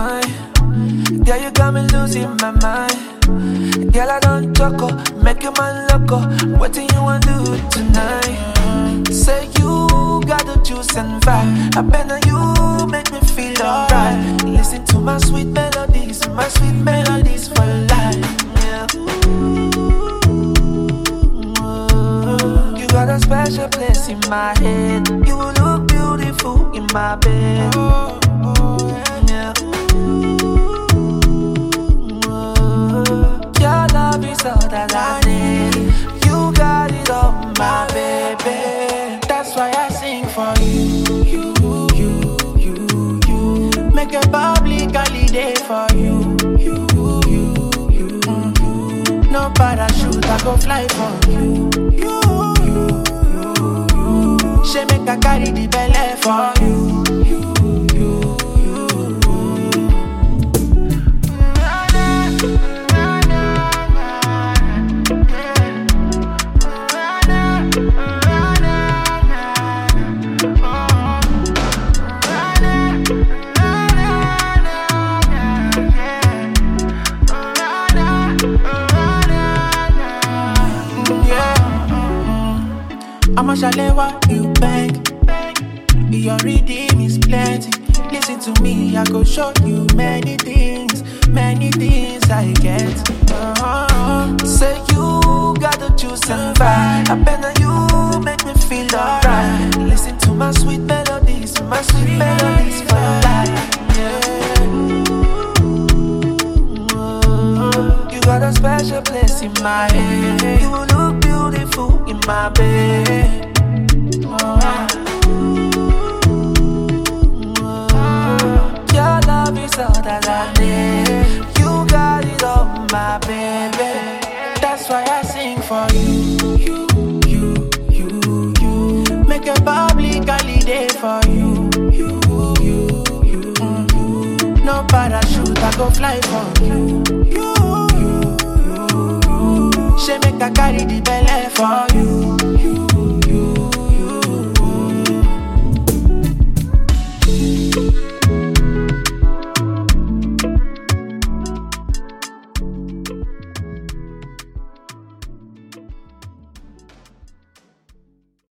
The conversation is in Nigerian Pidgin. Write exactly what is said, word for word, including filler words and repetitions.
wine. Girl, you got me losing my mind. Girl, I don't choco, make you man loco. What do you want to do tonight? Say you got the juice and vibe. I bet now you make me feel alright. Listen to my sweet melodies, my sweet melodies for life. Yeah. You got a special place in my head. You will look beautiful in my bed. Yeah. Your love is all that I need. You got it all, my baby. That's why I sing for you. You, you, you, you. Make a public holiday for you. You, you, you, you. No parachute, I go fly for you. You, you, you, you. She make a carry the belly for you. You, you, you, you. I'ma shalewa you bang. Your redeem is plenty. Listen to me, I go show you many things, many things I get. Uh-huh. Say you got the juice and vibe. I bet now you make me feel alright. Listen to my sweet melodies, my sweet melodies for life. Yeah. You got a special place in my head. You look beautiful in my bed. Oh. Your love is all that I need. You got it all, my baby. That's why I sing for you. You, you, you, you. Make a public holiday for you. You, you, you, you. No parachute, I go fly for you. You, you, you, you. She make a carry the belly for you.